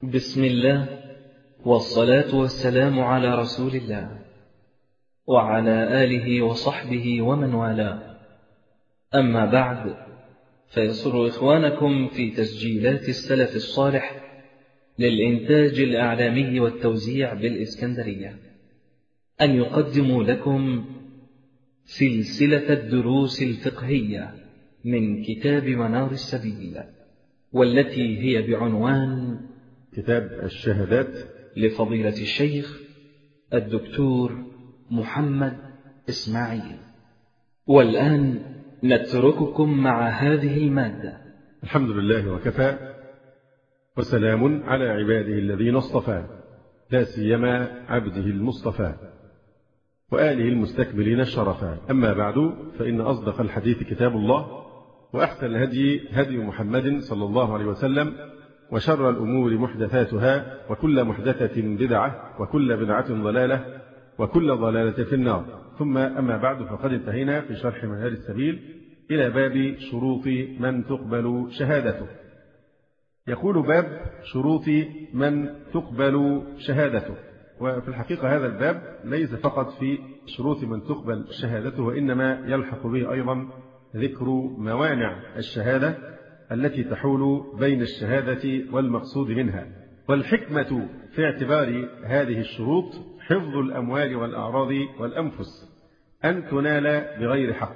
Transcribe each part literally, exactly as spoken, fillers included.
بسم الله، والصلاة والسلام على رسول الله وعلى آله وصحبه ومن والاه. أما بعد، فيسر إخوانكم في تسجيلات السلف الصالح للإنتاج الإعلامي والتوزيع بالإسكندرية أن يقدموا لكم سلسلة الدروس الفقهية من كتاب منار السبيل، والتي هي بعنوان كتاب الشهادات لفضيلة الشيخ الدكتور محمد إسماعيل. والآن نترككم مع هذه المادة. الحمد لله وكفى، وسلام على عباده الذين اصطفى، لا سيما عبده المصطفى وآله المستكملين الشرفا. أما بعد، فإن أصدق الحديث كتاب الله، وأحسن الهدي هدي محمد صلى الله عليه وسلم، وشر الأمور محدثاتها، وكل محدثة بدعة، وكل بدعة ضلالة، وكل ضلالة في النار. ثم أما بعد، فقد انتهينا في شرح منهار السبيل إلى باب شروط من تقبل شهادته. يقول باب شروط من تقبل شهادته. وفي الحقيقة هذا الباب ليس فقط في شروط من تقبل شهادته، وإنما يلحق به أيضا ذكر موانع الشهادة التي تحول بين الشهادة والمقصود منها. والحكمة في اعتبار هذه الشروط حفظ الأموال والأعراض والأنفس أن تنال بغير حق،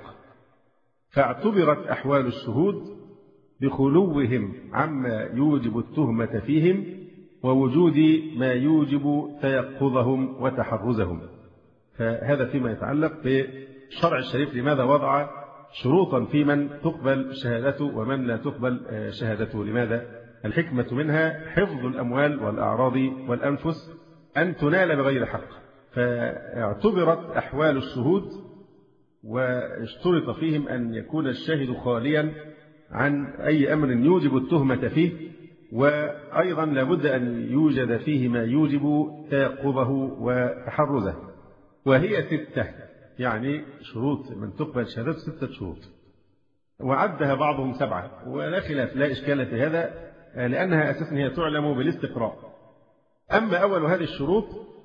فاعتبرت أحوال الشهود بخلوهم عما يوجب التهمة فيهم، ووجود ما يوجب تيقظهم وتحرزهم. فهذا فيما يتعلق بالشرع الشريف، لماذا وضع شروطا في من تقبل شهادته ومن لا تقبل شهادته. لماذا؟ الحكمة منها حفظ الأموال والأعراض والأنفس أن تنال بغير حق، فاعتبرت أحوال الشهود واشترط فيهم أن يكون الشاهد خاليا عن أي أمر يوجب التهمة فيه، وأيضا لابد أن يوجد فيه ما يوجب تيقظه وتحرزه. وهي ستة، يعني شروط من تقبل شهادته ستة شروط، وعدها بعضهم سبعة، ولا خلاف لا إشكال في هذا، لأنها أساسا هي تعلم بالاستقراء. أما أول هذه الشروط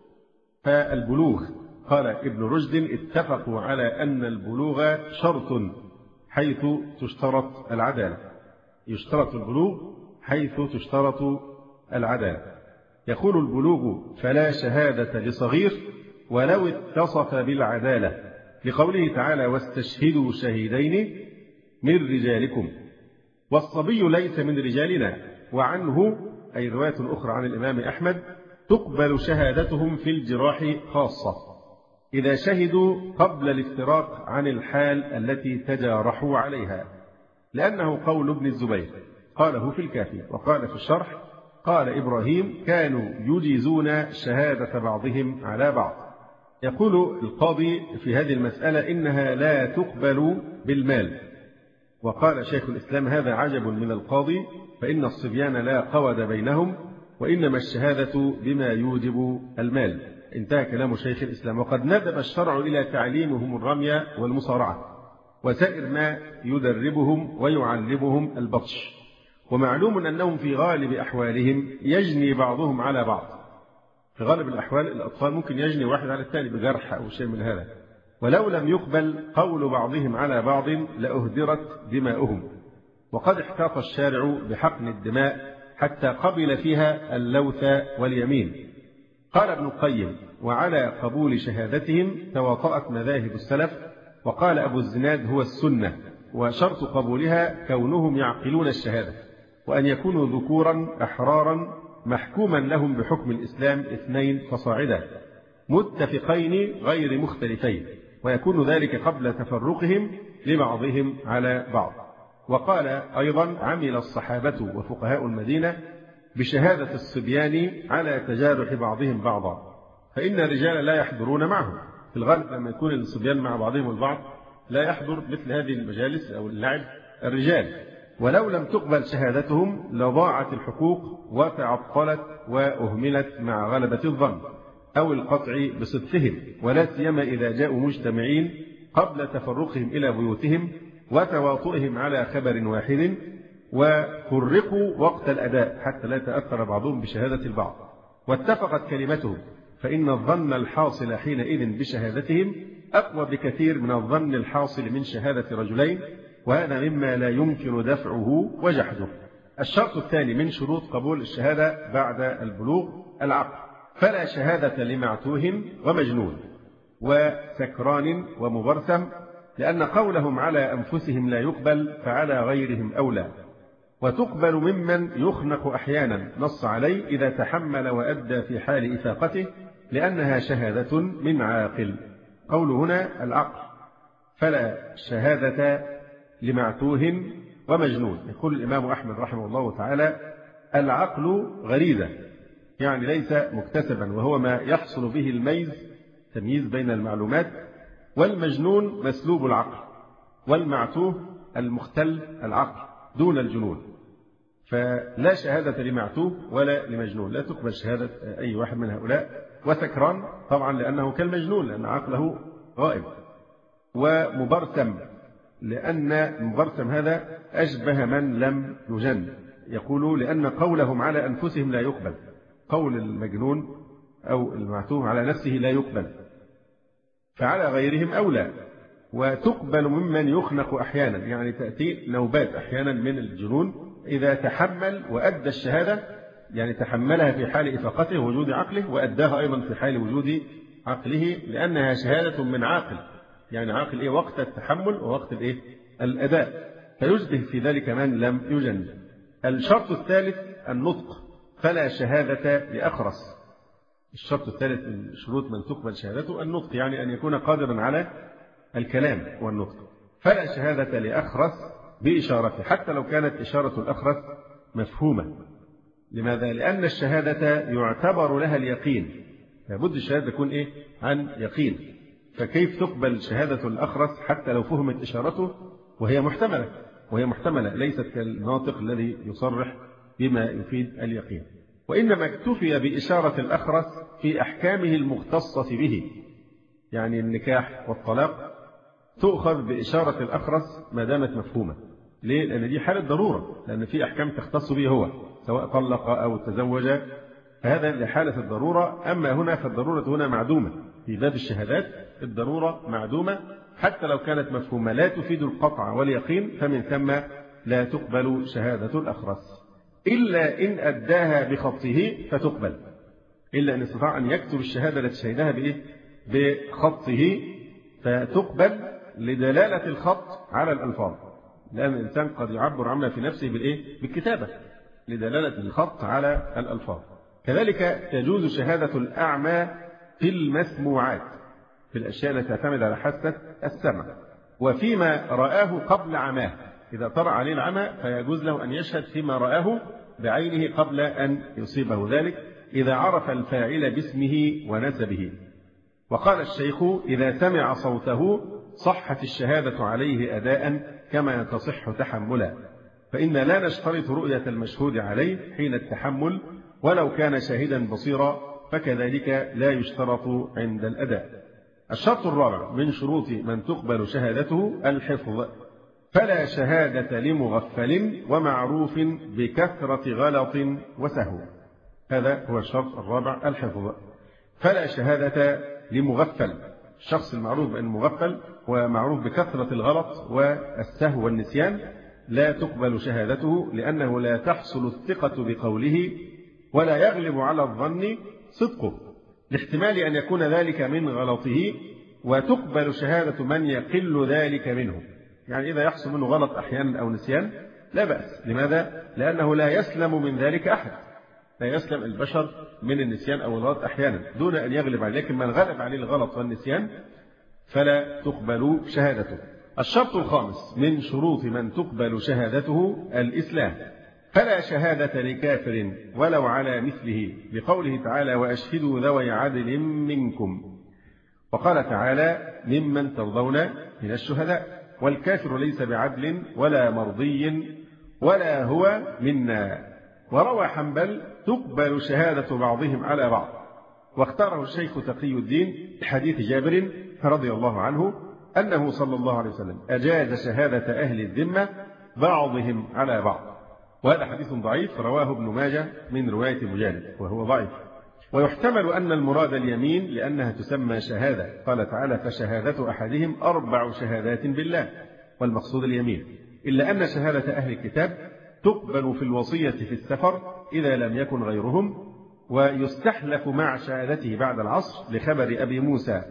فالبلوغ. قال ابن رشد: اتفقوا على أن البلوغ شرط حيث تشترط العدالة. يشترط البلوغ حيث تشترط العدالة. يقول البلوغ: فلا شهادة لصغير ولو اتصف بالعدالة، لقوله تعالى: واستشهدوا شهيدين من رجالكم. والصبي ليس من رجالنا. وعنه، أي رواية أخرى عن الإمام أحمد: تقبل شهادتهم في الجراح خاصة إذا شهدوا قبل الافتراق عن الحال التي تجارحوا عليها، لأنه قول ابن الزبير، قاله في الكافي. وقال في الشرح: قال إبراهيم: كانوا يجيزون شهادة بعضهم على بعض. يقول القاضي في هذه المسألة: إنها لا تقبل بالمال. وقال شيخ الإسلام: هذا عجب من القاضي، فإن الصبيان لا قود بينهم، وإنما الشهادة بما يوجب المال. انتهى كلام شيخ الإسلام. وقد ندب الشرع إلى تعليمهم الرمي والمصارعة وسائر ما يدربهم ويعلمهم البطش. ومعلوم أنهم في غالب أحوالهم يجني بعضهم على بعض. في غالب الأحوال الأطفال ممكن يجني واحد على الثاني بجرح أو شيء من هذا. ولو لم يقبل قول بعضهم على بعض لأهدرت دماؤهم. وقد احتاط الشارع بحقن الدماء حتى قبل فيها اللوث واليمين. قال ابن القيم: وعلى قبول شهادتهم تواطأت مذاهب السلف. وقال أبو الزناد: هو السنة، وشرط قبولها كونهم يعقلون الشهادة، وأن يكونوا ذكورا أحرارا محكوما لهم بحكم الإسلام اثنين فصاعدا، متفقين غير مختلفين، ويكون ذلك قبل تفرقهم لبعضهم على بعض. وقال أيضا: عمل الصحابة وفقهاء المدينة بشهادة الصبيان على تجارح بعضهم بعضا، فإن الرجال لا يحضرون معهم. في الغالب لما يكون الصبيان مع بعضهم البعض لا يحضر مثل هذه المجالس أو اللعب الرجال. ولو لم تقبل شهادتهم لضاعت الحقوق وتعطلت وأهملت مع غلبة الظن أو القطع بصدقهم، ولا سيما إذا جاءوا مجتمعين قبل تفرقهم إلى بيوتهم وتواطؤهم على خبر واحد، وفرقوا وقت الأداء حتى لا يتأثر بعضهم بشهادة البعض، واتفقت كلمتهم، فإن الظن الحاصل حينئذ بشهادتهم أقوى بكثير من الظن الحاصل من شهادة رجلين، وهذا مما لا يمكن دفعه وجحده. الشرط الثاني من شروط قبول الشهادة بعد البلوغ العقل، فلا شهادة لمعتوه ومجنون وسكران ومبرسم، لأن قولهم على أنفسهم لا يقبل فعلى غيرهم أولى. وتقبل ممن يخنق أحيانا، نص عليه إذا تحمل وأدى في حال إفاقته، لأنها شهادة من عاقل. قول هنا العقل، فلا شهادة لمعتوه ومجنون. يقول الإمام أحمد رحمه الله تعالى: العقل غريزة، يعني ليس مكتسبا، وهو ما يحصل به الميز، تمييز بين المعلومات، والمجنون مسلوب العقل، والمعتوه المختل العقل دون الجنون. فلا شهادة لمعتوه ولا لمجنون، لا تقبل شهادة أي واحد من هؤلاء. وسكران طبعا لأنه كالمجنون لأن عقله غائب. ومبرسم لأن المبرسم هذا أشبه من لم يجن. يقول لأن قولهم على أنفسهم لا يقبل، قول المجنون أو المعتوه على نفسه لا يقبل، فعلى غيرهم أولى. وتقبل ممن يخنق أحيانا، يعني تأتي نوبات أحيانا من الجنون إذا تحمل وأدى الشهادة، يعني تحملها في حال إفاقته ووجود عقله، وأداها أيضا في حال وجود عقله، لأنها شهادة من عاقل، يعني عاقل إيه وقت التحمل ووقت الإيه الأداء، فيشبه في ذلك من لم يجن. الشرط الثالث النطق، فلا شهادة لأخرس. الشرط الثالث من شروط من تقبل شهادته النطق، يعني أن يكون قادرا على الكلام والنطق. فلا شهادة لأخرس بإشارته، حتى لو كانت إشارة الأخرس مفهومة. لماذا؟ لأن الشهادة يعتبر لها اليقين، لابد الشهادة تكون إيه عن يقين. فكيف تقبل شهادة الأخرس حتى لو فهمت إشارته وهي محتملة، وهي محتملة ليست كالناطق الذي يصرح بما يفيد اليقين. وإنما اكتفي بإشارة الأخرس في أحكامه المختصة به، يعني النكاح والطلاق تؤخذ بإشارة الأخرس ما دامت مفهومة. ليه؟ لأن دي حالة ضرورة، لأن في أحكام تختص به هو سواء طلق أو تزوج، فهذا لحالة الضرورة. أما هنا فالضرورة هنا معدومة، في باب الشهادات الضرورة معدومة حتى لو كانت مفهومة، لا تفيد القطع واليقين، فمن ثم لا تقبل شهادة الأخرس إلا إن أداها بخطه فتقبل، إلا إن استطاع أن يكتب الشهادة التي شهدها بإيه؟ بخطه فتقبل لدلالة الخط على الألفاظ، لأن الإنسان قد يعبر عما في نفسه بالإيه؟ بالكتابة، لدلالة الخط على الألفاظ. كذلك تجوز شهادة الأعمى في المسموعات، في الأشياء التي تعتمد على حاسة السمع، وفيما رآه قبل عماه. إذا طرأ عليه العمى فيجوز له أن يشهد فيما رآه بعينه قبل أن يصيبه ذلك، إذا عرف الفاعل باسمه ونسبه. وقال الشيخ: إذا سمع صوته صحت الشهادة عليه أداء كما تصح تحملا، فإن لا نشترط رؤية المشهود عليه حين التحمل ولو كان شاهدا بصيرا، فكذلك لا يشترط عند الأداء. الشرط الرابع من شروط من تقبل شهادته الحفظ، فلا شهادة لمغفل ومعروف بكثرة غلط وسهو. هذا هو الشرط الرابع الحفظ، فلا شهادة لمغفل، الشخص المعروف بأنه مغفل ومعروف بكثرة الغلط والسهو والنسيان، لا تقبل شهادته، لأنه لا تحصل الثقة بقوله ولا يغلب على الظن صدقه، لاحتمال أن يكون ذلك من غلطه، وتقبل شهادة من يقل ذلك منه. يعني إذا يحصل منه غلط أحيانا أو نسيان لا بأس. لماذا؟ لأنه لا يسلم من ذلك أحد، لا يسلم البشر من النسيان أو الغلط أحيانا دون أن يغلب عليه، لكن من غلب عليه الغلط والنسيان فلا تقبل شهادته. الشرط الخامس من شروط من تقبل شهادته الإسلام، فلا شهادة لكافر ولو على مثله، لقوله تعالى: وأشهدوا ذوي عدل منكم. وقال تعالى: ممن ترضون من الشهداء، والكافر ليس بعدل ولا مرضي ولا هو منا. وروى حنبل: تقبل شهادة بعضهم على بعض، واختاره الشيخ تقي الدين حديث جابر رضي الله عنه أنه صلى الله عليه وسلم أجاز شهادة أهل الذمة بعضهم على بعض، وهذا حديث ضعيف رواه ابن ماجه من رواية مجالد وهو ضعيف. ويحتمل أن المراد اليمين لأنها تسمى شهادة، قال تعالى فشهادة أحدهم أربع شهادات بالله، والمقصود اليمين، إلا أن شهادة أهل الكتاب تقبل في الوصية في السفر إذا لم يكن غيرهم، ويستحلف مع شهادته بعد العصر لخبر أبي موسى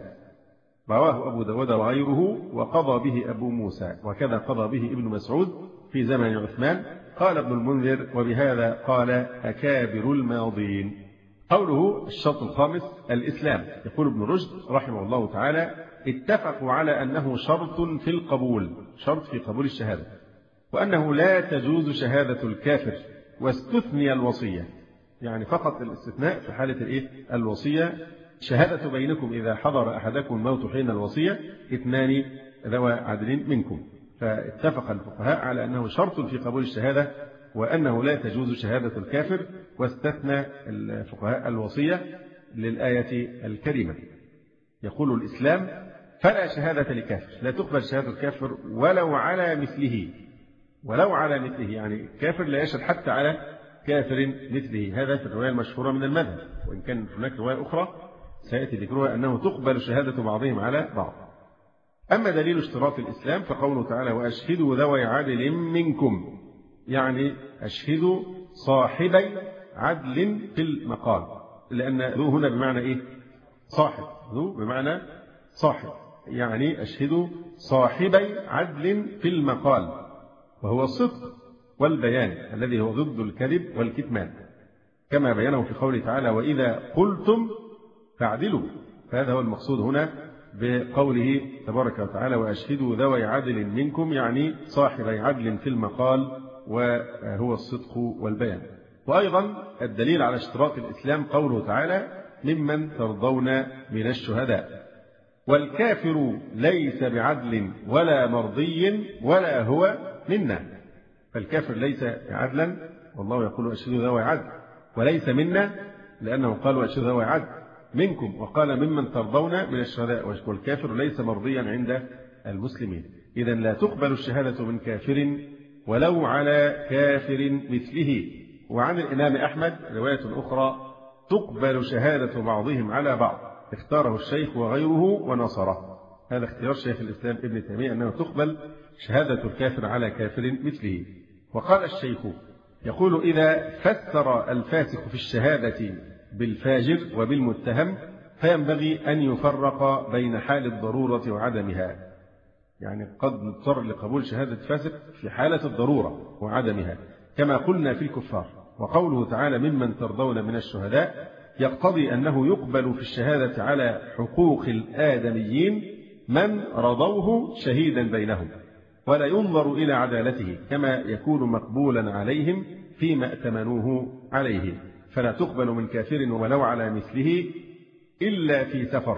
رواه أبو داود وغيره وقضى به أبو موسى، وكذا قضى به ابن مسعود في زمن عثمان. قال ابن المنذر وبهذا قال أكابر الماضين. قوله الشرط الخامس الإسلام، يقول ابن رشد رحمه الله تعالى اتفقوا على أنه شرط في القبول، شرط في قبول الشهادة، وأنه لا تجوز شهادة الكافر، واستثني الوصية، يعني فقط الاستثناء في حالة الإيه؟ الوصية. شهادة بينكم إذا حضر أحدكم الموت حين الوصية اثنان ذوى عدل منكم. فاتفق الفقهاء على أنه شرط في قبول الشهادة، وأنه لا تجوز شهادة الكافر، واستثنى الفقهاء الوصية للآية الكريمة. يقول الإسلام فلا شهادة لكافر، لا تقبل شهادة الكافر ولو على مثله، ولو على مثله، يعني كافر لا يشهد حتى على كافر مثله. هذا في الرواية المشهورة من المذهب، وإن كان هناك رواية أخرى سيأتي ذكرها أنه تقبل شهادة بعضهم على بعض. أما دليل اشتراط الإسلام فقوله تعالى وأشهدوا ذوي عدل منكم، يعني أشهدوا صاحبي عدل في المقام، لأن ذو هنا بمعنى إيه؟ صاحب، ذو بمعنى صاحب، يعني أشهدوا صاحبي عدل في المقال، وهو الصدق والبيان الذي هو ضد الكذب والكتمان، كما بينه في قوله تعالى وإذا قلتم فاعدلوا. فهذا هو المقصود هنا بقوله تبارك وتعالى وأشهدوا ذوي عدل منكم، يعني صاحبي عدل في المقال وهو الصدق والبيان. وأيضا الدليل على اشتراط الإسلام قوله تعالى ممن ترضون من الشهداء، والكافر ليس بعدل ولا مرضي ولا هو منا. فالكافر ليس عدلا، والله يقول أشهدوا ذوي عدل، وليس منا لأنه قال وأشهدوا ذوي عدل منكم، وقال ممن ترضون من الشهداء، والكافر ليس مرضيا عند المسلمين. إذن لا تقبل الشهادة من كافر ولو على كافر مثله. وعن الإمام أحمد رواية أخرى تقبل شهادة بعضهم على بعض، اختاره الشيخ وغيره ونصره. هذا اختيار شيخ الإسلام ابن تيمية أنه تقبل شهادة الكافر على كافر مثله. وقال الشيخ يقول إذا فسر الفاسق في الشهادة بالفاجر وبالمتهم فينبغي أن يفرق بين حال الضرورة وعدمها، يعني قد نضطر لقبول شهادة فاسق في حالة الضرورة وعدمها كما قلنا في الكفار. وقوله تعالى ممن ترضون من الشهداء يقتضي أنه يقبل في الشهادة على حقوق الآدميين من رضوه شهيدا بينهم، ولا ينظر إلى عدالته كما يكون مقبولا عليهم فيما ائتمنوه عليه. فلا تقبل من كافر ولو على مثله إلا في سفر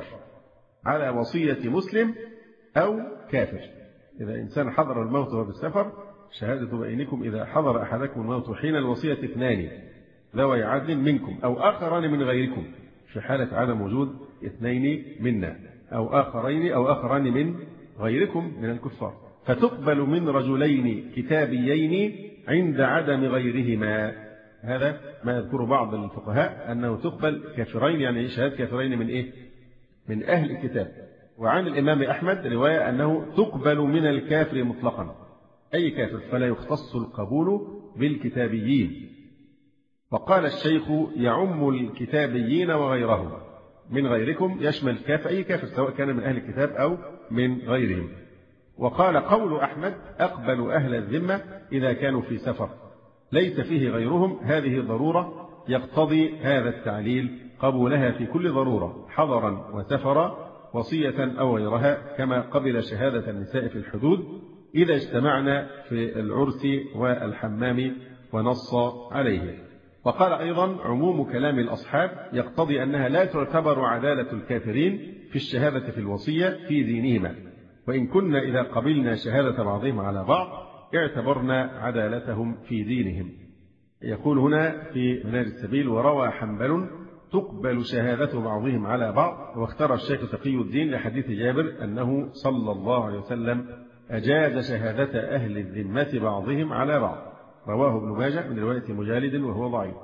على وصية مسلم أو كافر. إذا إنسان حضر الموت وهو بالسفر شهادة بينكم إذا حضر أحدكم الموت حين الوصية اثنان ذوي عدل منكم أو آخران من غيركم، في حالة عدم وجود اثنين منا أو آخرين أو آخران من غيركم من الكفار. فتقبل من رجلين كتابيين عند عدم غيرهما. هذا ما يذكر بعض الفقهاء أنه تقبل كافرين، يعني شهادة كافرين من إيه؟ من أهل الكتاب. وعن الإمام أحمد رواية أنه تقبل من الكافر مطلقا، أي كافر، فلا يختص القبول بالكتابيين. وقال الشيخ يعم الكتابيين وغيرهم، من غيركم يشمل كافر أي كافر سواء كان من أهل الكتاب أو من غيرهم. وقال قول أحمد أقبل أهل الذمة إذا كانوا في سفر ليس فيه غيرهم، هذه ضرورة يقتضي هذا التعليل قبولها في كل ضرورة حضرا وسفرا وصية أو غيرها، كما قبل شهادة النساء في الحدود إذا اجتمعنا في العرس والحمام ونص عليه. وقال أيضا عموم كلام الأصحاب يقتضي أنها لا تعتبر عدالة الكافرين في الشهادة في الوصية في دينهما، وإن كنا إذا قبلنا شهادة بعضهم على بعض اعتبرنا عدالتهم في دينهم. يقول هنا في منهج السبيل وروى حنبل تقبل شهادة بعضهم على بعض، واختار الشيخ تقي الدين لحديث جابر أنه صلى الله عليه وسلم أجاز شهادة أهل الذمة بعضهم على بعض. رواه ابن ماجه من رواية مجالد وهو ضعيف.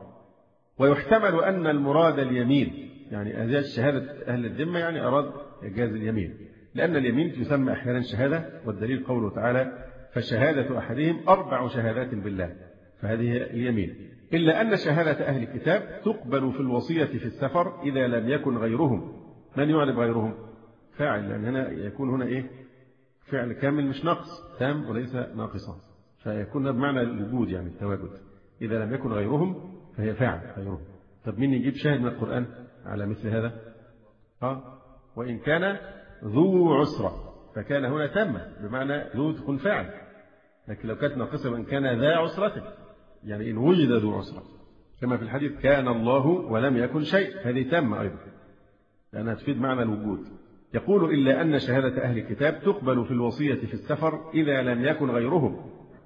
ويحتمل أن المراد اليمين، يعني أزياد شهادة أهل الذمة يعني أراد إجاز اليمين، لأن اليمين تسمى أحيانا شهادة، والدليل قوله تعالى فشهادة أحدهم أربع شهادات بالله، فهذه اليمين. إلا أن شهادة أهل الكتاب تقبل في الوصية في السفر إذا لم يكن غيرهم. من يعرف غيرهم؟ فاعل، لأن هنا يكون هنا إيه؟ فعل كامل مش نقص، تام وليس ناقصا، فيكون بمعنى الوجود يعني التواجد. إذا لم يكن غيرهم فهي فاعل غيرهم. طب مين يجيب شاهد من القرآن على مثل هذا؟ آه وإن كان ذو عسرة فكان هنا تامة، بمعنى ذو تكون فاعل، لكن لو كانت ناقصة وإن كان ذا عسرة، يعني إن وجد ذو عسرة، كما في الحديث كان الله ولم يكن شيء، هذه تامة أيضا لأنها تفيد معنى الوجود. يقول إلا أن شهادة أهل الكتاب تقبل في الوصية في السفر إذا لم يكن غيرهم،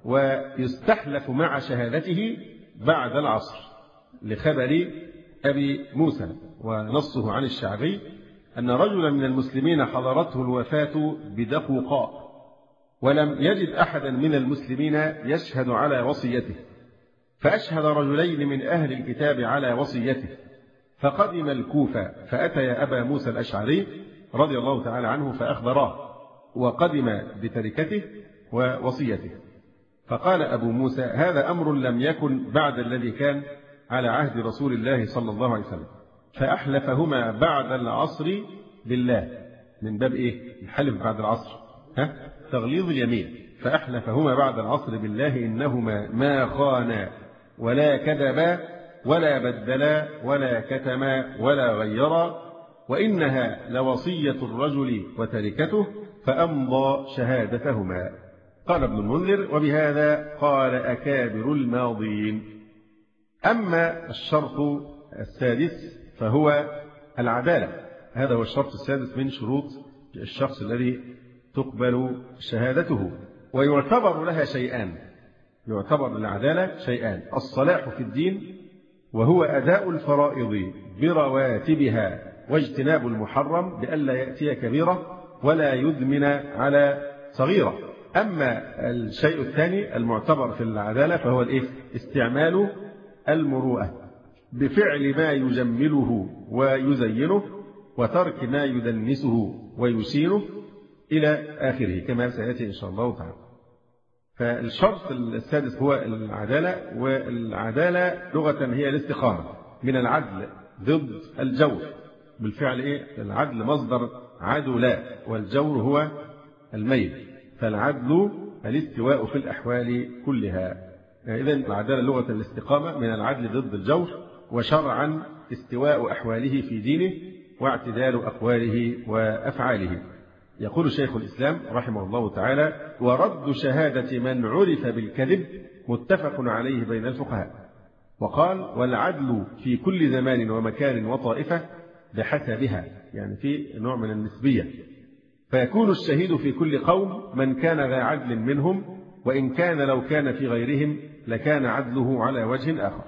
ويستحلف مع شهادته بعد العصر، لخبر أبي موسى. ونصه عن الشعبي أن رجلا من المسلمين حضرته الوفاة بدقوقاء، ولم يجد أحدا من المسلمين يشهد على وصيته، فأشهد رجلين من أهل الكتاب على وصيته، فقدم الكوفة فأتي أبا موسى الأشعري رضي الله تعالى عنه فأخبراه، وقدم بتركته ووصيته. فقال أبو موسى هذا أمر لم يكن بعد الذي كان على عهد رسول الله صلى الله عليه وسلم، فأحلفهما بعد العصر بالله. من باب إيه؟ الحلف بعد العصر، ها؟ تغليظ اليمين. فأحلفهما بعد العصر بالله إنهما ما خانا ولا كذبا ولا بدلا ولا كتما ولا غيرا، وإنها لوصية الرجل وتركته، فأمضى شهادتهما. قال ابن المنذر وبهذا قال أكابر الماضين. أما الشرط السادس فهو العدالة، هذا هو الشرط السادس من شروط الشخص الذي تقبل شهادته. ويعتبر لها شيئان، يعتبر للعدالة شيئان: الصلاح في الدين، وهو أداء الفرائض برواتبها واجتناب المحرم بألا يأتي كبيرة ولا يدمن على صغيرة. أما الشيء الثاني المعتبر في العدالة فهو الإيه؟ استعمال المروءة بفعل ما يجمله ويزينه وترك ما يدنسه ويسينه إلى آخره، كما سيأتي إن شاء الله تعالى. فالشرط السادس هو العدالة، والعدالة لغة هي الاستقامة من العدل ضد الجور. بالفعل إيه؟ العدل مصدر عدل، والجور هو الميل، فالعدل الاستواء في الأحوال كلها. إذن العدالة لغة الاستقامة من العدل ضد الجور، وشرعا استواء أحواله في دينه واعتدال أقواله وأفعاله. يقول شيخ الإسلام رحمه الله تعالى: ورد شهادة من عرف بالكذب متفق عليه بين الفقهاء. وقال: والعدل في كل زمان ومكان وطائفة بحسبها، يعني في نوع من النسبية، فيكون الشهيد في كل قوم من كان ذا عدل منهم، وإن كان لو كان في غيرهم لكان عدله على وجه آخر.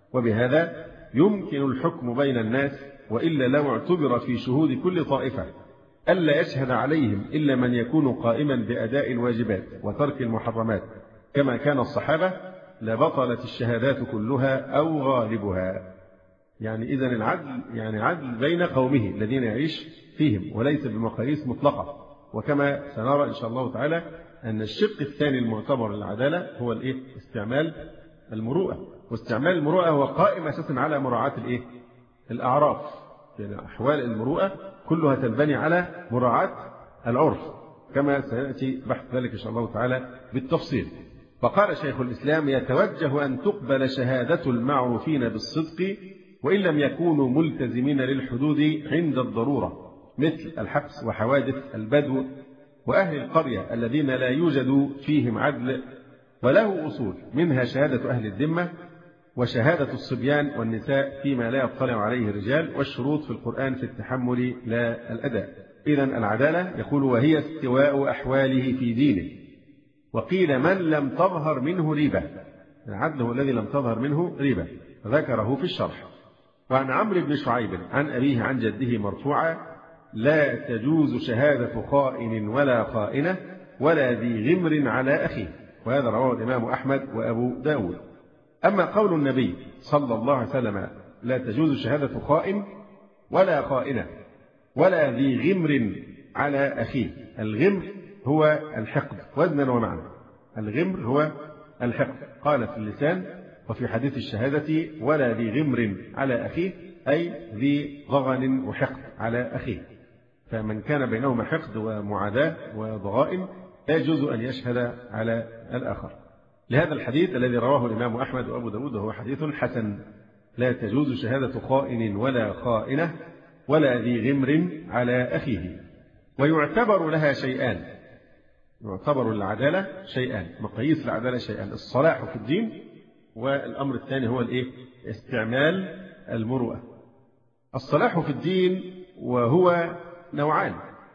وبهذا يمكن الحكم بين الناس، وإلا لو اعتبر في شهود كل طائفة ألا يشهد عليهم إلا من يكون قائما بأداء الواجبات وترك المحرمات كما كان الصحابة لبطلت الشهادات كلها أو غالبها. يعني إذن العدل يعني عدل بين قومه الذين يعيش فيهم، وليس بمقاييس مطلقة. وكما سنرى إن شاء الله تعالى أن الشق الثاني المعتبر للعدالة هو الإيه؟ استعمال المروءة. واستعمال المروءة هو قائم أساسا على مراعاة الإيه؟ الأعراف. يعني أحوال المروءة كلها تنبني على مراعاة العرف، كما سيأتي بحث ذلك إن شاء الله تعالى بالتفصيل. فقال شيخ الإسلام: يتوجه أن تقبل شهادة المعروفين بالصدق وإن لم يكونوا ملتزمين للحدود عند الضرورة، مثل الحبس وحوادث البدو وأهل القرية الذين لا يوجد فيهم عدل. وله أصول، منها شهادة أهل الذمة، وشهادة الصبيان والنساء فيما لا يطلع عليه الرجال، والشروط في القرآن في التحمل لا الأداء. إذن العدالة يقول: وهي استواء أحواله في دينه. وقيل: من لم تظهر منه ريبة. العدل هو الذي لم تظهر منه ريبة، ذكره في الشرح. وعن عمرو بن شعيب عن أبيه عن جده مرفوعا: لا تجوز شهادة خائن ولا خائنة ولا ذي غمر على أخيه. وهذا رواه الإمام أحمد وأبو داود. أما قول النبي صلى الله عليه وسلم لا تجوز شهادة خائن ولا خائنة ولا ذي غمر على أخيه. الغمر هو الحقد وزنا ومعنى. الغمر هو الحقد، قال في اللسان وفي حديث الشهادة ولا ذي غمر على أخيه، أي ذي ضغن وحقد على أخيه. فمن كان بينهما حقد ومعاداة وضغائن لا يجوز أن يشهد على الآخر. لهذا الحديث الذي رواه الإمام أحمد وأبو داود وهو حديث حسن: لا تجوز شهادة خائن ولا خائنة ولا ذي غمر على أخيه. ويعتبر لها شيئان، يعتبر العدالة شيئان، مقاييس العدالة شيئان: الصلاح في الدين، والأمر الثاني هو الإيه؟ استعمال المروءة. الصلاح في الدين وهو نوعان،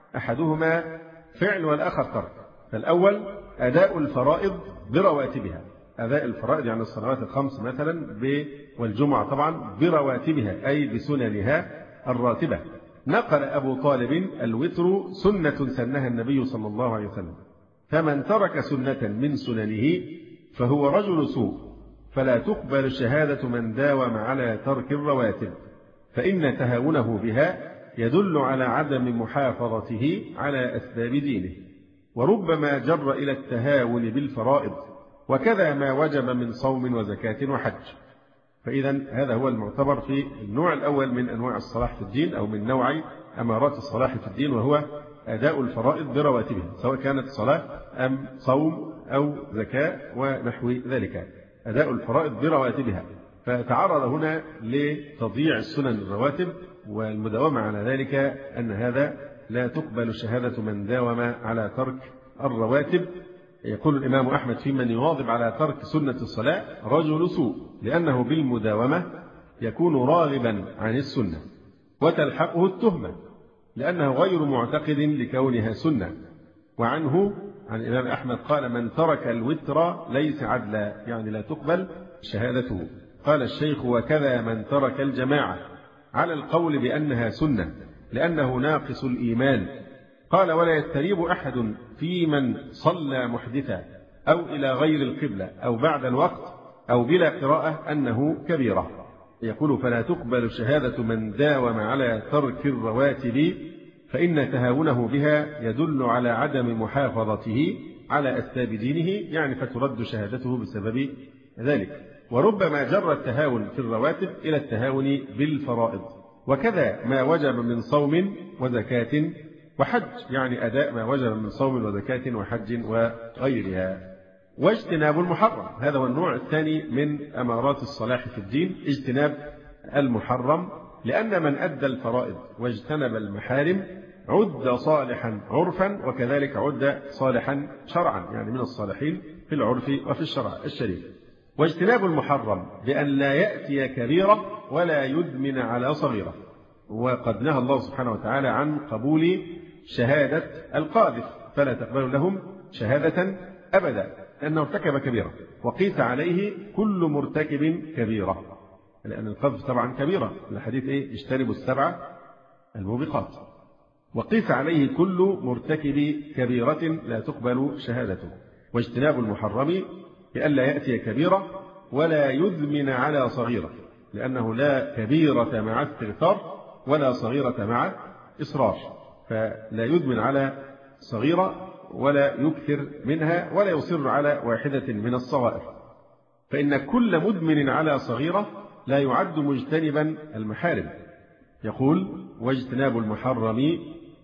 أحدهما فعل والآخر ترك. فالأول أداء الفرائض برواتبها، أداء الفرائض يعني الصلوات الخمس مثلا والجمعة طبعا برواتبها أي بسننها الراتبة. نقل أبو طالب: الوتر سنة سنها النبي صلى الله عليه وسلم، فمن ترك سنة من سننه فهو رجل سوء، فلا تقبل شهادة من داوم على ترك الرواتب، فإن تهاونه بها يدل على عدم محافظته على أسباب دينه، وربما جر إلى التهاون بالفرائض، وكذا ما وجب من صوم وزكاة وحج. فإذا هذا هو المعتبر في النوع الأول من أنواع الصلاح في الدين، أو من نوع أمارات الصلاح في الدين، وهو أداء الفرائض برواتبها، سواء كانت صلاة أم صوم أو زكاة ونحو ذلك. أداء الفرائض برواتبها، فتعرض هنا لتضييع السنن الرواتب والمداومة على ذلك، أن هذا لا تقبل شهادة من داوم على ترك الرواتب. يقول الإمام أحمد في من يواظب على ترك سنة الصلاة: رجل سوء، لأنه بالمداومة يكون راغبا عن السنة وتلحقه التهمة، لأنه غير معتقد لكونها سنة. وعنه عن الإمام أحمد قال: من ترك الوتر ليس عدلا، يعني لا تقبل شهادته. قال الشيخ: وكذا من ترك الجماعة، على القول بأنها سنة، لأنه ناقص الإيمان. قال: ولا يستريب أحد في من صلى محدثا أو إلى غير القبلة أو بعد الوقت أو بلا قراءة أنه كبيرة. يقول: فلا تقبل شهادة من داوم على ترك الرواتب، فإن تهاونه بها يدل على عدم محافظته على أسباب دينه، يعني فترد شهادته بسبب ذلك. وربما جر التهاون في الرواتب إلى التهاون بالفرائض، وكذا ما وجب من صوم وزكاة وحج، يعني أداء ما وجب من صوم وزكاة وحج وغيرها. واجتناب المحرم، هذا هو النوع الثاني من أمارات الصلاح في الدين، اجتناب المحرم، لأن من أدى الفرائض واجتنب المحارم عد صالحا عرفا، وكذلك عد صالحا شرعا، يعني من الصالحين في العرف وفي الشرع الشريف. واجتناب المحرم بأن لا يأتي كبيرة ولا يدمن على صغيرة. وقد نهى الله سبحانه وتعالى عن قبول شهادة القاذف، فلا تقبل لهم شهادة أبدا، لأنه ارتكب كبيرة. وقيس عليه كل مرتكب كبيرة، لأن القذف طبعا كبيرة، الحديث إيه؟ اجتنبوا السبع الموبقات. وقيس عليه كل مرتكب كبيرة لا تقبل شهادته. واجتناب المحرم بأن لا يأتي كبيرة ولا يدمن على صغيرة، لأنه لا كبيرة مع استغفار ولا صغيرة مع إصرار، فلا يدمن على صغيرة ولا يكثر منها ولا يصر على واحدة من الصغائر، فإن كل مدمن على صغيرة لا يعد مجتنبا المحارم. يقول: واجتناب المحرم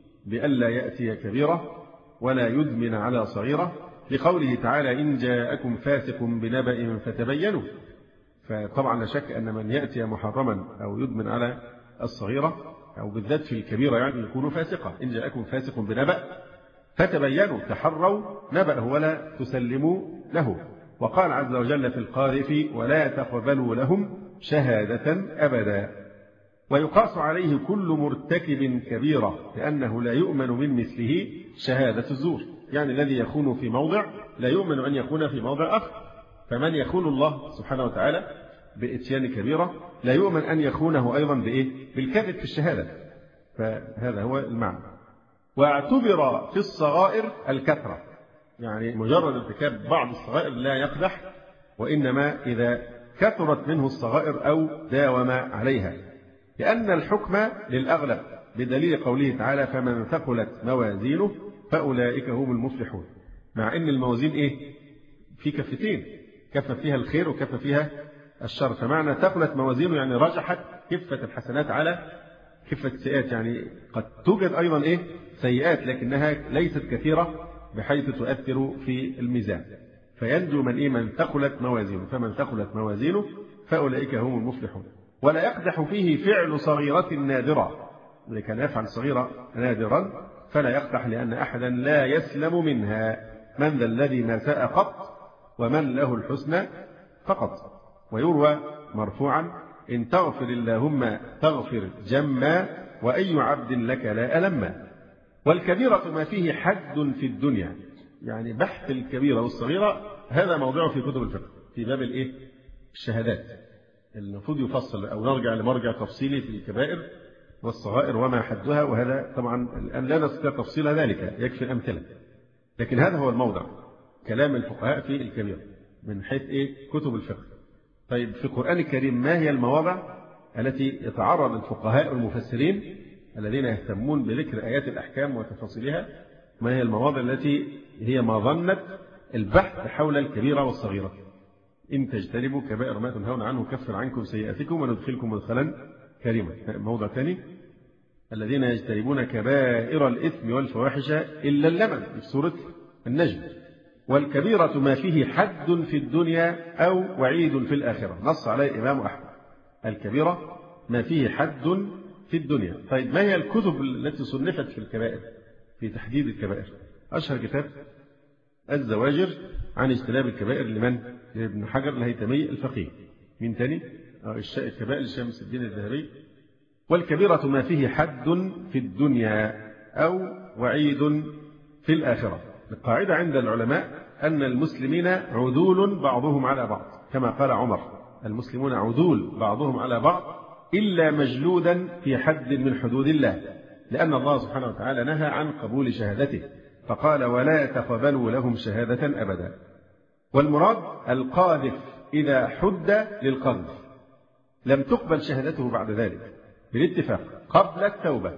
بألا يأتي كبيرة ولا يدمن على صغيرة، لقوله تعالى: إن جاءكم فاسق بنبأ فتبينوا. فطبعا لا شك أن من يأتي محرما أو يدمن على الصغيرة أو بالذات في الكبيرة يعني يكون فاسقا. إن جاءكم فاسق بنبأ فتبينوا، تحروا نبأه ولا تسلموا له. وقال عز وجل في القاذف: ولا تقبلوا لهم شهادة أبدا. ويقاس عليه كل مرتكب كبيرة، لأنه لا يؤمن من مثله شهادة الزور، يعني الذي يخون في موضع لا يؤمن أن يخون في موضع آخر. فمن يخون الله سبحانه وتعالى بإتيان كبيرة لا يؤمن أن يخونه أيضا بإيه؟ بالكذب في الشهادة. فهذا هو المعنى. واعتبر في الصغائر الكثرة، يعني مجرد ارتكاب بعض الصغائر لا يقدح، وإنما إذا كثرت منه الصغائر أو داوم عليها، لأن الحكم للأغلب بدليل قوله تعالى فمن ثقلت موازينه فأولئك هم المفلحون. مع أن الموازين إيه؟ في كفتين، كفة فيها الخير وكفة فيها الشر، فمعنى ثقلت موازينه يعني رجحت كفة الحسنات على كفة السيئات، يعني قد توجد أيضا إيه؟ سيئات لكنها ليست كثيرة بحيث تؤثر في الميزان، فينجو من إيه؟ من ثقلت موازينه، فمن ثقلت موازينه فأولئك هم المفلحون. ولا يقدح فيه فعل صغيرة نادرة، إذا كان يفعل صغيرة نادرا فلا يقدح، لأن أحدا لا يسلم منها. من ذا الذي ما ساء قط ومن له الحسنى فقط. ويروى مرفوعا إن تغفر اللهم تغفر جما وأي عبد لك لا ألما. والكبيرة ما فيه حد في الدنيا، يعني بحث الكبيرة والصغيرة هذا موضوع في كتب الفقه في باب الإيه؟ الشهادات. المفروض يفصل أو نرجع لمرجع تفصيلي في الكبائر والصغائر وما حدها، وهذا طبعا الآن لا نستطيع تفصيل ذلك، يكفي الأمثلة، لكن هذا هو الموضع كلام الفقهاء في الكبيرة من حيث إيه؟ كتب الفقه. طيب في القرآن الكريم ما هي المواضع التي يتعرض الفقهاء والمفسرين الذين يهتمون بذكر آيات الأحكام وتفاصيلها، ما هي المواضع التي هي مظنة البحث حول الكبيرة والصغيرة؟ إن تجتنبوا كبائر ما تنهون عنه كفر عنكم سيئاتكم وندخلكم مدخلا كريما. موضع ثاني الذين يجتنبون كبائر الإثم والفواحش إلا اللمم في سورة النجم. والكبيرة ما فيه حد في الدنيا أو وعيد في الآخرة، نص عليه الإمام أحمد. الكبيرة ما فيه حد في الدنيا. طيب ما هي الكتب التي صنفت في الكبائر في تحديد الكبائر؟ أشهر كتاب الزواجر عن اجتناب الكبائر لمن؟ ابن حجر الهيثمي الفقيه. من تاني؟ الكبائر لشمس الدين الذهبي. والكبيرة ما فيه حد في الدنيا أو وعيد في الآخرة. القاعدة عند العلماء أن المسلمين عدول بعضهم على بعض، كما قال عمر المسلمون عدول بعضهم على بعض إلا مجلودا في حد من حدود الله، لأن الله سبحانه وتعالى نهى عن قبول شهادته فقال ولا تقبلوا لهم شهادة أبدا. والمراد القاذف إذا حد للقذف لم تقبل شهادته بعد ذلك بالاتفاق قبل التوبة.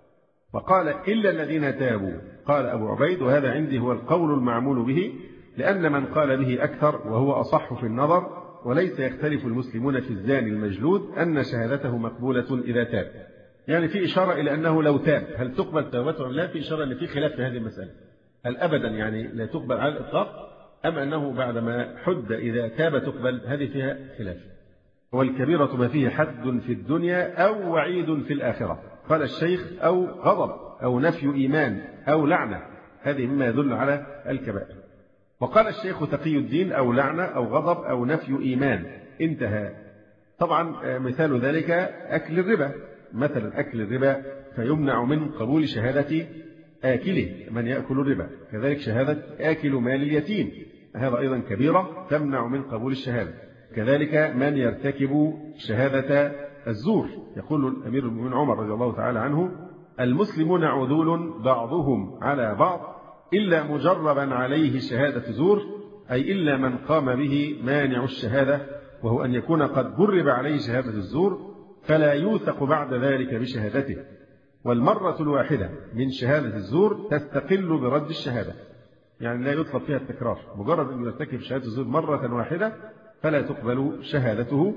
وقال إلا الذين تابوا. قال أبو عبيد وهذا عندي هو القول المعمول به، لأن من قال به أكثر وهو أصح في النظر، وليس يختلف المسلمون في الزاني المجلود أن شهادته مقبولة إذا تاب. يعني في إشارة إلى أنه لو تاب هل تقبل توبته أم لا؟ في إشارة أن في خلاف في هذه المسألة، هل أبدا يعني لا تقبل على الإطلاق أم أنه بعدما حد إذا تاب تقبل؟ هذه فيها خلاف. والكبيرة ما فيه حد في الدنيا أو وعيد في الآخرة. قال الشيخ أو غضب أو نفي إيمان أو لعنة، هذه مما يدل على الكبائر. وقال الشيخ تقي الدين أو لعنة أو غضب أو نفي إيمان، انتهى. طبعا مثال ذلك أكل الربا، مثلا أكل الربا فيمنع من قبول شهادة آكله من يأكل الربا، كذلك شهادة آكل مال اليتيم هذا أيضا كبيرة تمنع من قبول الشهادة، كذلك من يرتكب شهادة الزور. يقول الأمير المؤمنين عمر رضي الله تعالى عنه المسلمون عدول بعضهم على بعض إلا مجربا عليه شهادة زور، أي إلا من قام به مانع الشهادة، وهو أن يكون قد جرب عليه شهادة الزور فلا يوثق بعد ذلك بشهادته. والمرة الواحدة من شهادة الزور تستقل برد الشهادة، يعني لا يطلب فيها التكرار، مجرد أن يرتكب شهادة الزور مرة واحدة فلا تقبل شهادته.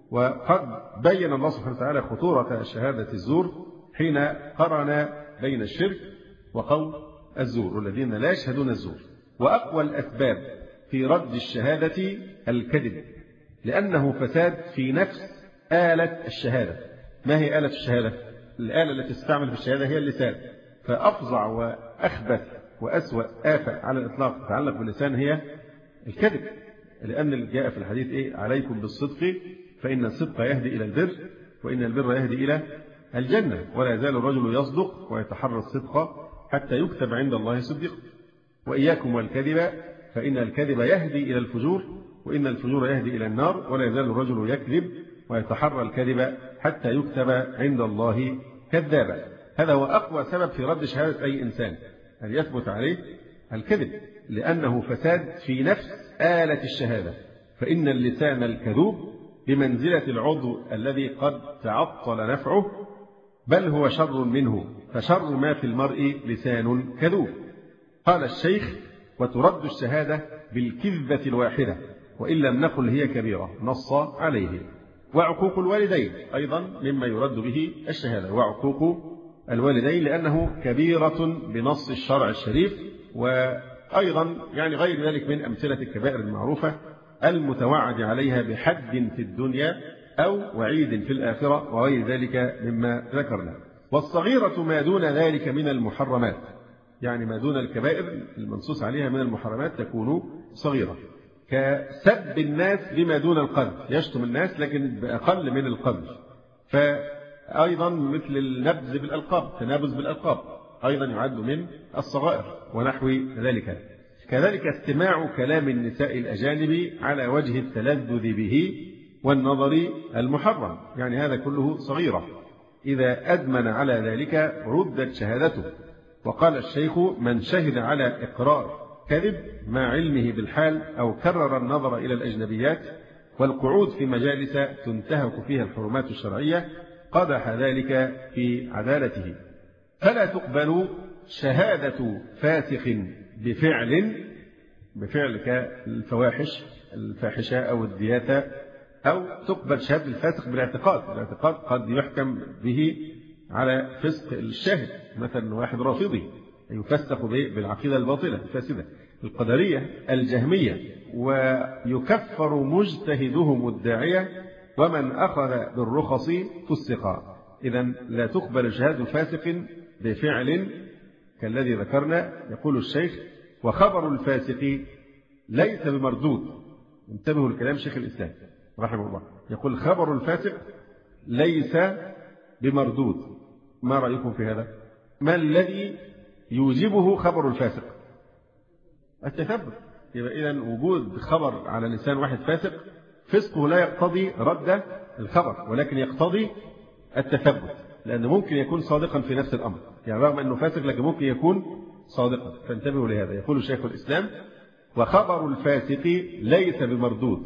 وقد بين الله سبحانه وتعالى خطورة شهادة الزور حين قرن بين الشرك وقول الزور والذين لا يشهدون الزور. وأقوى الأسباب في رد الشهادة الكذب، لأنه فساد في نفس آلة الشهادة. ما هي آلة الشهادة؟ الآلة التي تستعمل في الشهادة هي اللسان، فأفظع وأخبث وأسوأ آفة على الإطلاق تتعلق باللسان هي الكذب، لأن اللي جاء في الحديث إيه؟ عليكم بالصدق فإن الصدق يهدي إلى البر وإن البر يهدي إلى الجنة، ولا يزال الرجل يصدق ويتحرى الصدق حتى يكتب عند الله صديقا. وإياكم والكذب فإن الكذب يهدي إلى الفجور وإن الفجور يهدي إلى النار، ولا يزال الرجل يكذب ويتحرى الكذب حتى يكتب عند الله كذابا. هذا هو أقوى سبب في رد شهادة أي إنسان، أن يثبت عليه الكذب، لأنه فساد في نفس آلة الشهادة، فإن اللسان الكذوب بمنزلة العضو الذي قد تعطل نفعه، بل هو شر منه، فشر ما في المرء لسان كذوب. قال الشيخ: وترد الشهادة بالكذبة الواحدة وإن لم نقل هي كبيرة، نص عليه. وعقوق الوالدين أيضا مما يرد به الشهادة، وعقوق الوالدين لأنه كبيرة بنص الشرع الشريف، وأيضا يعني غير ذلك من أمثلة الكبائر المعروفة المتوعد عليها بحد في الدنيا أو وعيد في الآخرة وغير ذلك مما ذكرنا. والصغيرة ما دون ذلك من المحرمات، يعني ما دون الكبائر المنصوص عليها من المحرمات تكون صغيرة، كسب الناس بما دون القذف، يشتم الناس لكن بأقل من القذف. فأيضا مثل النبذ بالألقاب، تنابز بالألقاب أيضا يعد من الصغائر ونحو ذلك. كذلك استماع كلام النساء الأجانب على وجه التلذذ به والنظر المحرم، يعني هذا كله صغيرة، إذا أدمن على ذلك ردت شهادته. وقال الشيخ: من شهد على إقرار كذب مع علمه بالحال أو كرر النظر إلى الأجنبيات والقعود في مجالس تنتهك فيها الحرمات الشرعية قدح ذلك في عدالته. فلا تقبل شهادة فاسق بفعل بفعل كالفواحش الفاحشة أو الدياثة، أو تقبل شهادة الفاسق بالاعتقاد، الاعتقاد قد يحكم به على فسق الشاهد، مثلا واحد رافضي يفسق بالعقيدة الباطلة الفاسدة، القدرية الجهمية، ويكفر مجتهدهم الداعية ومن أخذ بالرخص فسقا. إذن لا تقبل شهادة فاسق بفعل كالذي ذكرنا. يقول الشيخ: وخبر الفاسق ليس بمردود. انتبهوا لكلام شيخ الإسلام رحمه الله، يقول: خبر الفاسق ليس بمردود. ما رأيكم في هذا؟ ما الذي يوجبه خبر الفاسق؟ التثبت. يبقى إذن وجود خبر على لسان واحد فاسق فسقه لا يقتضي رد الخبر، ولكن يقتضي التثبت، لأنه ممكن يكون صادقا في نفس الأمر، يعني رغم أنه فاسق لكن ممكن يكون صادقا. فانتبهوا لهذا. يقول شيخ الإسلام: وخبر الفاسق ليس بمردود،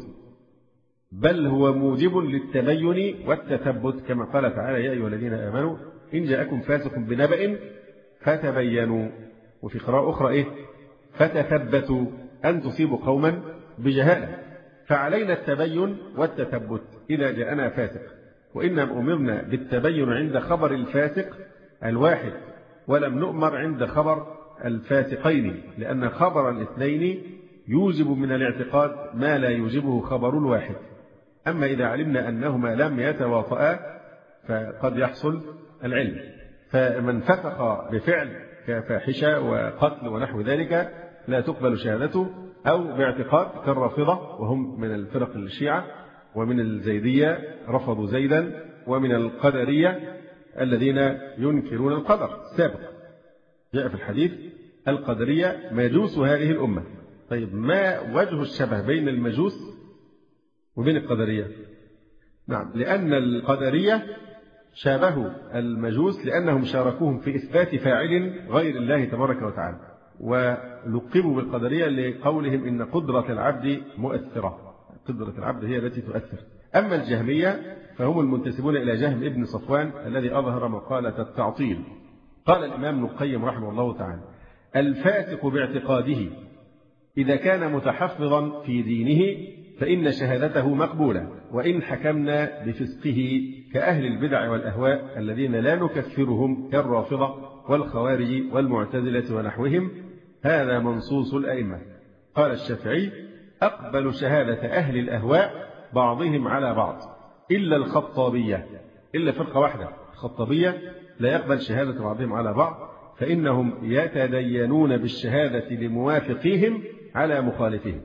بل هو موجب للتبين والتثبت، كما قال تعالى: يا أيها الذين آمنوا إن جاءكم فاسق بنبأ فتبينوا. وفي قراءة أخرى إيه؟ فتثبتوا أن تصيبوا قوما بجهالة. فعلينا التبين والتثبت إذا جاءنا فاسق، وإنما أمرنا بالتبين عند خبر الفاسق الواحد، ولم نؤمر عند خبر الفاسقين، لأن خبر الاثنين يوجب من الاعتقاد ما لا يوجبه خبر الواحد. أما إذا علمنا أنهما لم يتواطئا فقد يحصل العلم. فمن فسق بفعل كفاحشة وقتل ونحو ذلك لا تقبل شهادته، أو باعتقاد كالرافضة وهم من الفرق الشيعة، ومن الزيدية رفضوا زيدا، ومن القدرية الذين ينكرون القدر السابق. جاء في الحديث: القدرية مجوس هذه الأمة. طيب، ما وجه الشبه بين المجوس وبين القدرية؟ نعم، لأن القدرية شابهوا المجوس لأنهم شاركوهم في إثبات فاعل غير الله تبارك وتعالى، ولقبوا بالقدرية لقولهم إن قدرة العبد مؤثرة، قدرة العبد هي التي تؤثر. أما الجهمية فهم المنتسبون إلى جهم ابن صفوان الذي أظهر مقالة التعطيل. قال الإمام ابن القيم رحمه الله تعالى: الفاسق باعتقاده إذا كان متحفظا في دينه فإن شهادته مقبولة، وإن حكمنا بفسقه كأهل البدع والأهواء الذين لا نكفرهم كالرافضة والخوارج والمعتزلة ونحوهم، هذا منصوص الأئمة. قال الشافعي: أقبل شهادة أهل الأهواء بعضهم على بعض إلا الخطابية، إلا فرقة واحدة الخطابية لا يقبل شهادة بعضهم على بعض، فإنهم يتدينون بالشهادة لموافقيهم على مخالفهم.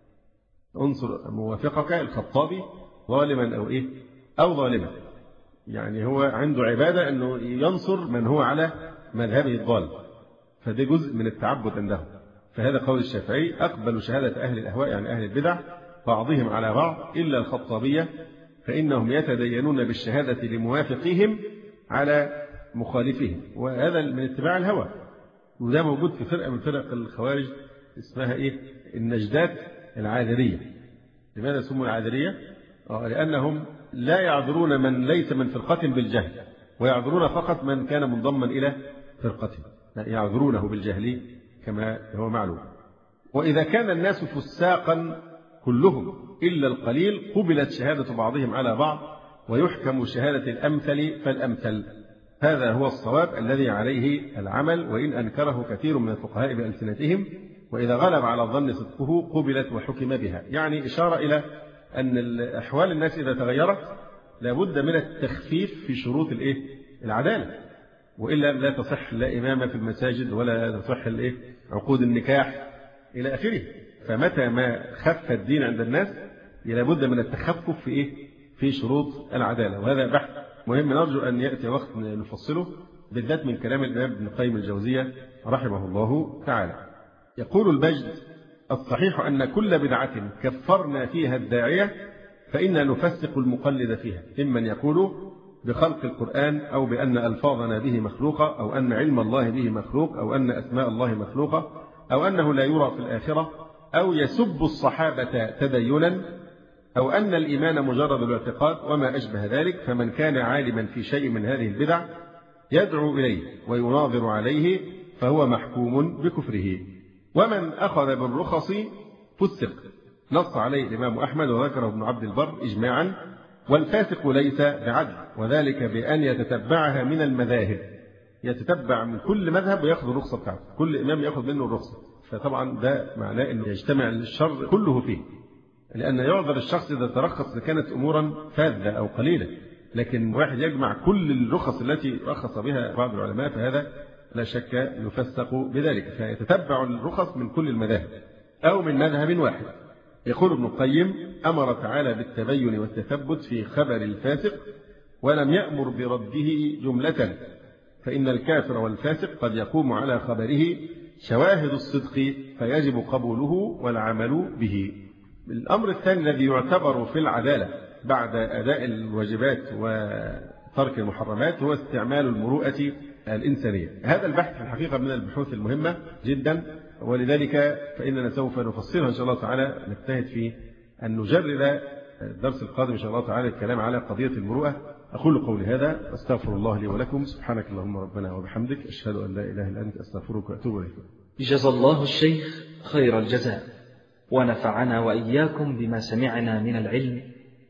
انصر موافقك الخطابي ظالما أو إيه أو ظالما، يعني هو عنده عبادة أنه ينصر من هو على مذهبه الضال، فده جزء من التعبد عنده. فهذا قول الشافعي: أقبل شهادة أهل الأهواء يعني أهل البدع بعضهم على بعض إلا الخطابية، فإنهم يتدينون بالشهادة لموافقيهم على مخالفهم. وهذا من اتباع الهوى، وده موجود في فرقة من فرق الخوارج اسمها إيه؟ النجدات العاذرية. لماذا سموا العاذرية؟ آه لأنهم لا يعذرون من ليس من فرقة بالجهل، ويعذرون فقط من كان منضما إلى فرقته، يعذرونه بالجهل كما هو معلوم. وإذا كان الناس فساقا كلهم إلا القليل قبلت شهادة بعضهم على بعض، ويحكم شهادة الأمثل فالأمثل. هذا هو الصواب الذي عليه العمل، وإن أنكره كثير من الفقهاء بألسنتهم، وإذا غلب على الظن صدقه قبلت وحكم بها. يعني إشارة إلى أن أحوال الناس إذا تغيرت لابد من التخفيف في شروط الإيه؟ العدالة، وإلا لا تصح لا إمامة في المساجد ولا تصح الإيه؟ عقود النكاح إلى آخره. فمتى ما خف الدين عند الناس لابد من التخفف في إيه؟ في شروط العدالة. وهذا بحث مهم نرجو أن يأتي وقت نفصله، بالذات من كلام الإمام ابن القيم الجوزية رحمه الله تعالى. يقول البجد: الصحيح أن كل بدعة كفرنا فيها الداعية فإنا نفسق المقلد فيها، إمن يقول بخلق القرآن، أو بأن ألفاظنا به مخلوقة، أو أن علم الله به مخلوق، أو أن أسماء الله مخلوقة، أو أنه لا يرى في الآخرة، أو يسب الصحابة تدينا، أو أن الإيمان مجرد الاعتقاد وما أشبه ذلك. فمن كان عالما في شيء من هذه البدع يدعو إليه ويناظر عليه فهو محكوم بكفره. ومن أخذ بالرخص فسق، نص عليه الإمام أحمد وذكره ابن عبد البر إجماعا. والفاسق ليس بعدل، وذلك بأن يتتبعها من المذاهب، يتتبع من كل مذهب ويأخذ الرخصة بتاعته، كل إمام يأخذ منه الرخصة. فطبعا ده معناه أنه يجتمع الشر كله فيه، لأن يعذر الشخص إذا ترخص كانت أمورا فاذة أو قليلة، لكن واحد يجمع كل الرخص التي رخص بها بعض العلماء فهذا لا شك يفسق بذلك. فيتتبع الرخص من كل المذاهب أو من مذهب واحد. يقول ابن القيم: أمر تعالى بالتبين والتثبت في خبر الفاسق، ولم يأمر برده جملة، فإن الكافر والفاسق قد يقوم على خبره شواهد الصدق فيجب قبوله والعمل به. الأمر الثاني الذي يعتبر في العدالة بعد أداء الواجبات وترك المحرمات هو استعمال المروءة الإنسانية. هذا البحث في الحقيقة من البحوث المهمة جدا، ولذلك فإننا سوف نفصلها إن شاء الله تعالى، نجتهد في أن نجرد الدرس القادم إن شاء الله تعالى الكلام على قضية المروءة. أقول قولي هذا، أستغفر الله لي ولكم، سبحانك اللهم ربنا وبحمدك، أشهد أن لا إله إلا أنت، أستغفرك وأتوب إليك. جزا الله الشيخ خير الجزاء، ونفعنا وإياكم بما سمعنا من العلم،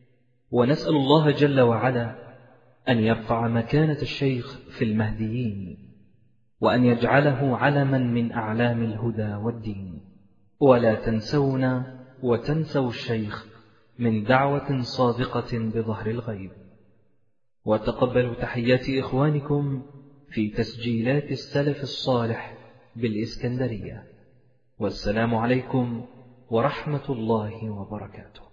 ونسأل الله جل وعلا أن يرفع مكانة الشيخ في المهديين، وأن يجعله علما من أعلام الهدى والدين. ولا تنسونا وتنسوا الشيخ من دعوة صادقة بظهر الغيب. وتقبلوا تحيات إخوانكم في تسجيلات السلف الصالح بالإسكندرية. والسلام عليكم ورحمة الله وبركاته.